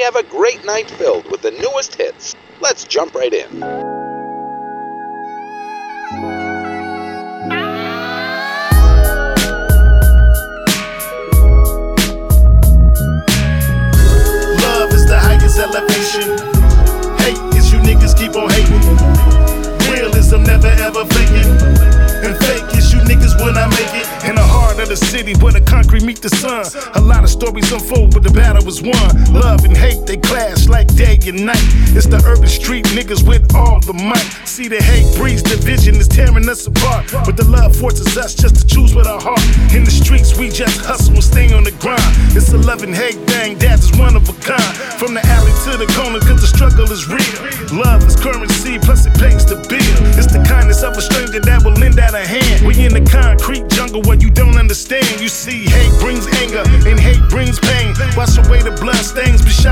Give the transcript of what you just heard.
have a great night filled with the newest hits. Let's jump right in. Love is the highest elevation. Hate is you niggas keep on hating. Realism never ever faking. And fake is you niggas when I make it. In the heart of the city where the concrete meet the sun, a lot of stories unfold, but the battle was won. Love and hate, they clash like day and night. It's the urban street niggas with all the might. See the hate breeds division is tearing us apart, but the love forces us just to choose with our heart. In the streets we just hustle and stay on the grind. It's a love and hate thing that is one of a kind. From the alley to the corner, cause the struggle is real. Love is currency, plus it pays the bill. It's the kindness of a stranger that will lend out a hand. We in the concrete jungle where you don't understand. You see, hate brings anger and hate brings pain. Wash away the blood stains, be shot